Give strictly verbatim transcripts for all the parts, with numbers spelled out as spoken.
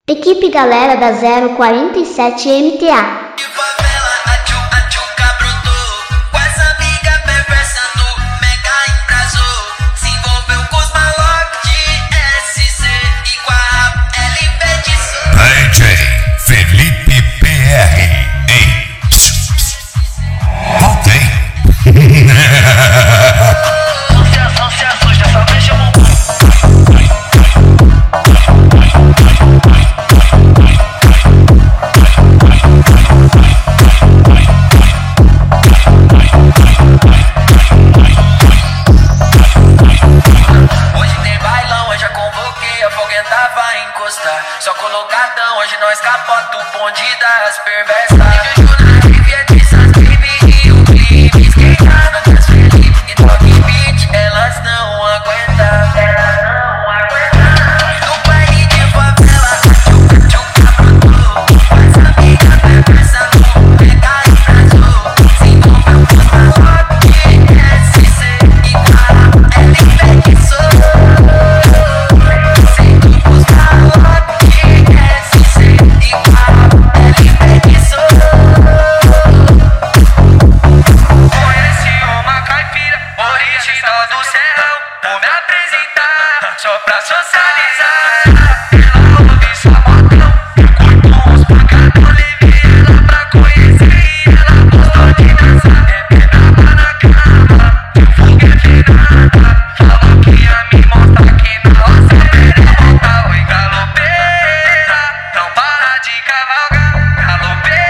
Equipe galera da zero quarenta e sete M T A. D J Felipe P R. Ei, voltei. Só colocadão, hoje nós capota o bonde das perversas. Vive é de Sanskrive e o clipe esquentado das Felipe e toque beat, elas não aguentam. Elas não aguentam. No baile de favela, tchuca tchuca brotou. Faz amiga perversa, no pega e trazou. Se envolveu com os malotes de S C e cara, ela enfeitiçou. Do serrão, vou me apresentar, só pra socializar. Ela ouve sua botão, curto uns pancadão, levei ela pra conhecer e ela gostou de dançar. É pedala na cama, eu foguete nada. Falou que ia me mostrar que na roça pereta. Oi galopeira, não para de cavalgar, galopeira.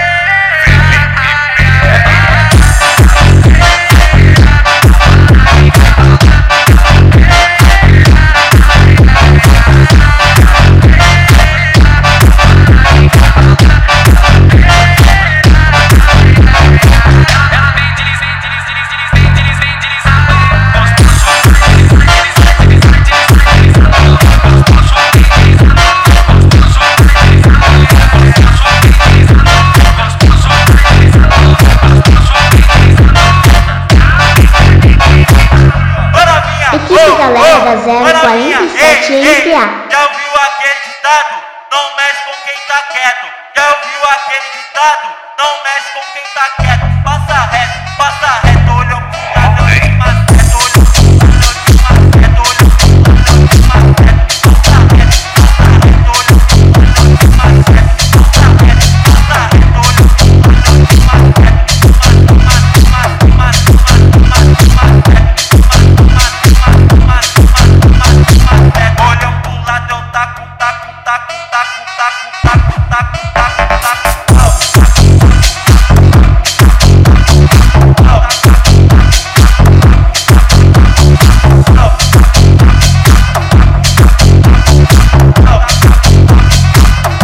Equipe galera da zero quarenta e sete M T A. Já ouviu aquele ditado? Não mexe com quem tá quieto. Já ouviu aquele ditado? Não mexe com quem tá quieto. Passa reto, passa reto, olhou pro lado, olhou de mais reto, olhou pro lado, olhou de mais reto, olhou pro lado, olhou de mais reto. Passa reto, passa reto, olhou pro lado, olhou de mais reto. Passa reto, passa reto, olhou pro lado, olhou de mais reto.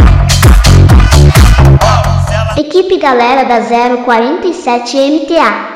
Equipe galera da zero quarenta e sete M T A.